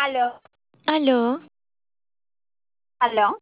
Aló, Aló, aló.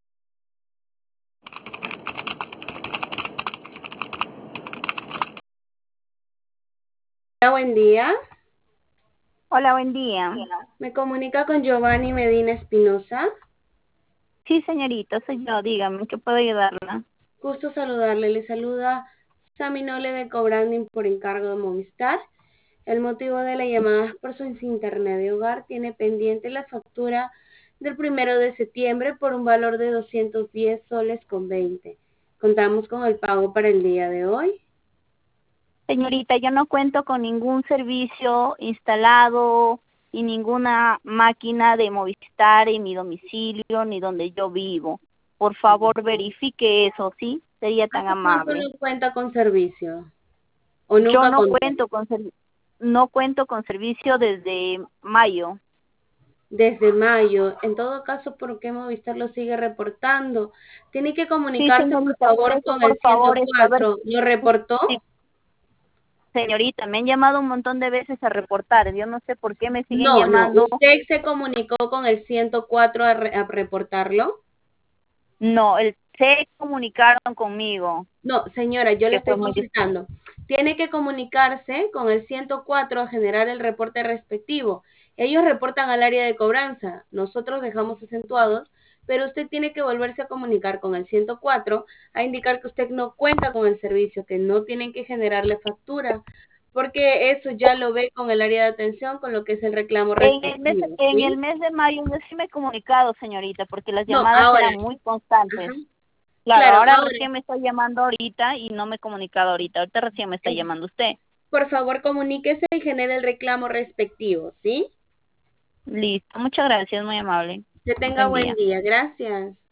Hola, buen día. Hola, buen día. Me comunica con Giovanni Medina Espinosa. Sí, señorita, soy yo. Dígame, ¿en qué puedo ayudarla? Gusto saludarle. Le saluda Sami Nole de Cobranding por encargo de Movistar. El motivo de la llamada es por su internet de hogar. Tiene pendiente la factura del 1 de septiembre por un valor de 210 soles con 20. Contamos con el pago para el día de hoy. Señorita, yo no cuento con ningún servicio instalado y ninguna máquina de Movistar en mi domicilio ni donde yo vivo. Por favor, verifique eso, ¿sí? Sería tan ¿Hace cuánto amable. no cuenta con servicio? ¿O Yo nunca no contó? cuento con no cuento con servicio desde mayo. Desde mayo. En todo caso, ¿por qué Movistar lo sigue reportando? Tiene que Sí, comunicarse, por señorita, por favor, eso, con el por favor, a ver, 104. ¿Lo reportó? sí, señorita, me han llamado un montón de veces a reportar. Yo no sé por qué me siguen No, no. llamando. ¿Usted se comunicó con el 104 a reportarlo? No, se comunicaron conmigo, No, señora, yo le que estoy fue muy consultando. Tiene que comunicarse con el 104 a generar el reporte respectivo. Ellos reportan al área de cobranza, nosotros dejamos acentuados, pero usted tiene que volverse a comunicar con el 104 a indicar que usted no cuenta con el servicio, que no tienen que generarle factura, porque eso ya lo ve con el área de atención, con lo que es el reclamo respectivo, en el ¿sí? mes de mayo yo sí me he comunicado, señorita, porque las No, llamadas ahora, eran muy ajá, constantes. Claro, claro, ahora ahora, recién me está llamando ahorita y no me he comunicado ahorita. Ahorita recién me está llamando usted. por favor comuníquese y genere el reclamo respectivo, ¿sí? Listo, muchas gracias, muy amable. Que tenga Buen buen día. día. Gracias.